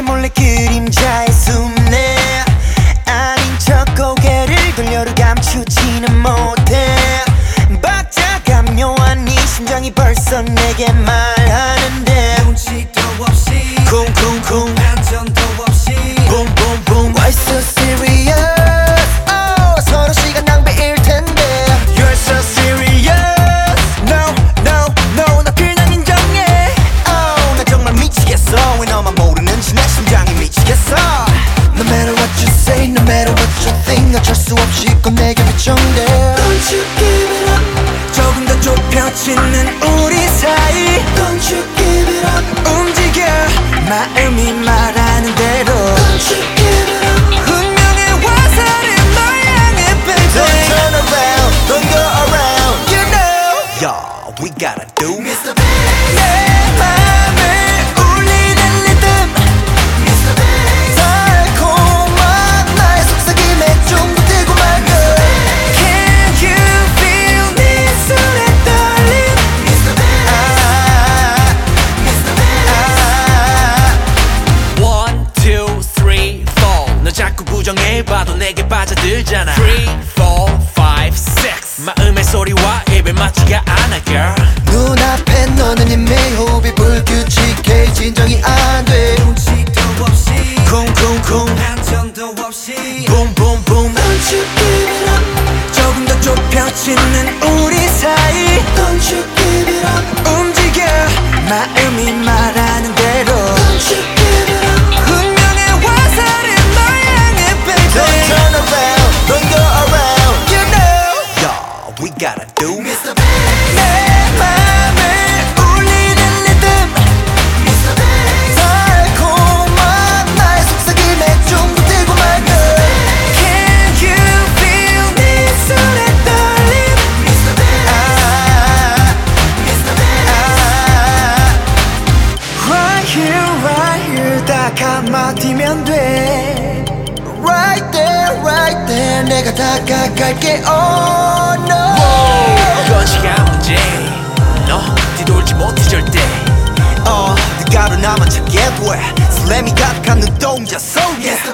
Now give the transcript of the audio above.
몰래 그림자에 숨네. 아닌 척 고개를 돌려도 감추지는 못해. 박자가 묘한 네 심장이 벌써 내게 말하는데 눈치도 없이 쿵쿵쿵 반전도 없이 boom boom boom. Why so serious? Oh, 서로 시간 낭비일 텐데. You're so serious. No no no, 나 그냥 인정해. Oh, 나 정말 미치겠어. 왜 너만 모르는지 내 심장이 미치겠어. No matter what you say, no matter what you think, 어쩔 수 없이 꼭 내게 비춰온대. Don't you give it up. 조금 더 좁혀지는 우리 사이. Don't you give it up. 움직여 마음이 말하는 대로. Don't you give it up. 운명의 화살은 널 향해 baby. Don't turn around, don't go around. You know, yo, we gotta do Mr. Bass. 내 맘을 울리는 리듬 Mr. Bass. 달콤한 나의 속삭임에 좀 더 뜨고 말고. Can you feel 네 손의 떨림 Mr. Bass. Mr. Bass. 1, 2, 3, 4 너 자꾸 부정해봐도 내게 빠져들잖아 3, 4, 5, 6 마음의 소리와 입에 맞지가 않아 girl 눈앞에 너는 이미 호흡이 불규칙해. 진정이 안돼. 눈치도 없이 쿵쿵쿵 반전도 없이 boom boom boom. Don't you give it up. 조금 더 좁혀지는 우리 사이. Don't you give it up. 움직여 마음이 말하는 대로. Don't you give it up. 운명의 화살은 널 향해 baby. Don't turn around, don't go around. You know, yo, we gotta do Mr. Bass. 내 맘을 울리는 리듬 Mr. Bass. 달콤한 나의 속삭임에 좀 더 뜨고 말고. Can you feel 네 손의 떨림 Mr. Bass. Mr. Bass. Right here 딱 한마디면 돼. Right there 내가 다가갈게. Oh no. 이건 시간 문제 너 뒤돌지 못해 절대 네가 바로 나만 찾게 돼. 설렘이 가득한 눈동자 속에